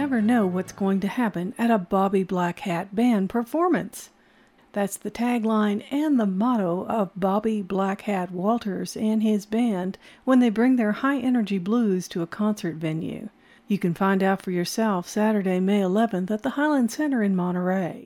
never know what's going to happen at a Bobby Black Hat band performance. That's the tagline and the motto of Bobby Black Hat Walters and his band when they bring their high-energy blues to a concert venue. You can find out for yourself Saturday, May 11th at the Highland Center in Monterey.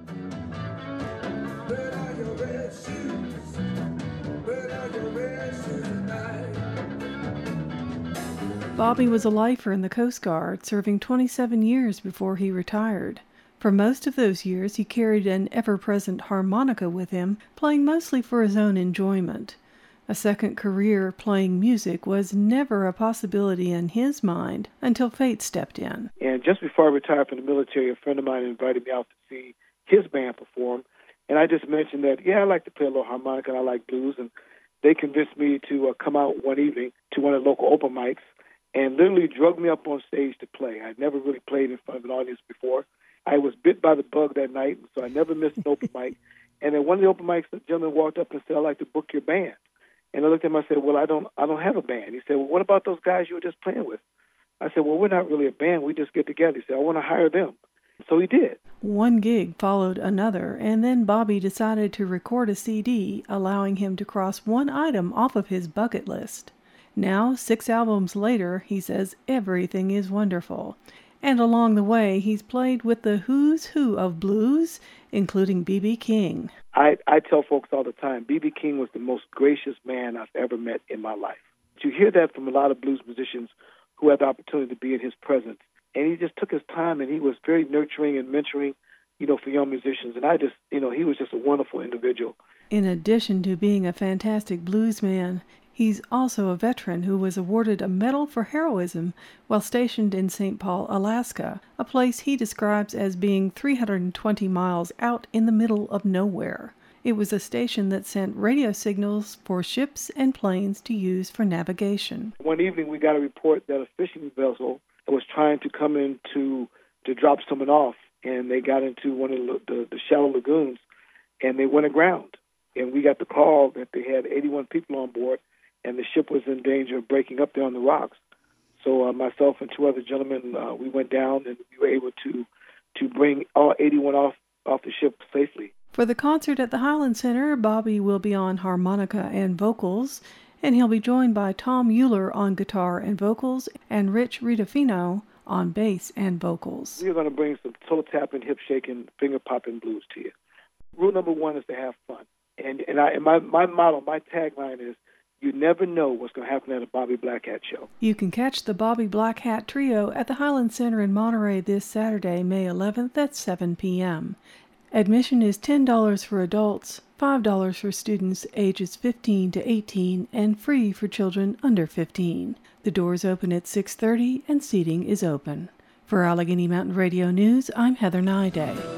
Bobby was a lifer in the Coast Guard, serving 27 years before he retired. For most of those years, he carried an ever-present harmonica with him, playing mostly for his own enjoyment. A second career playing music was never a possibility in his mind until fate stepped in. And just before I retired from the military, a friend of mine invited me out to see his band perform. And I just mentioned that, I like to play a little harmonica and I like blues. And they convinced me to come out one evening to one of the local open mics and literally drugged me up on stage to play. I'd never really played in front of an audience before. I was bit by the bug that night, so I never missed an open mic. And at one of the open mics, the gentleman walked up and said, "I'd like to book your band." And I looked at him and I said, "Well, I don't have a band." He said, "Well, what about those guys you were just playing with?" I said, "Well, we're not really a band. We just get together." He said, "I want to hire them." So he did. One gig followed another, and then Bobby decided to record a CD, allowing him to cross one item off of his bucket list. Now, 6 albums later, he says everything is wonderful. And along the way, he's played with the who's who of blues, including B.B. King. I tell folks all the time, B.B. King was the most gracious man I've ever met in my life. You hear that from a lot of blues musicians who had the opportunity to be in his presence. And he just took his time, and he was very nurturing and mentoring, for young musicians. And he was just a wonderful individual. In addition to being a fantastic blues man, he's also a veteran who was awarded a medal for heroism while stationed in St. Paul, Alaska, a place he describes as being 320 miles out in the middle of nowhere. It was a station that sent radio signals for ships and planes to use for navigation. One evening we got a report that a fishing vessel was trying to come in to drop someone off, and they got into one of the shallow lagoons, and they went aground. And we got the call that they had 81 people on board, and the ship was in danger of breaking up there on the rocks. So myself and 2 other gentlemen, we went down, and we were able to bring all 81 off the ship safely. For the concert at the Highland Center, Bobby will be on harmonica and vocals, and he'll be joined by Tom Euler on guitar and vocals, and Rich Ritafino on bass and vocals. We're going to bring some toe-tapping, hip-shaking, finger-popping blues to you. Rule number 1 is to have fun. And my motto, my tagline is, you never know what's going to happen at a Bobby Black Hat show. You can catch the Bobby Black Hat Trio at the Highland Center in Monterey this Saturday, May 11th at 7 p.m. Admission is $10 for adults, $5 for students ages 15 to 18, and free for children under 15. The doors open at 6:30 and seating is open. For Allegheny Mountain Radio News, I'm Heather Nyday.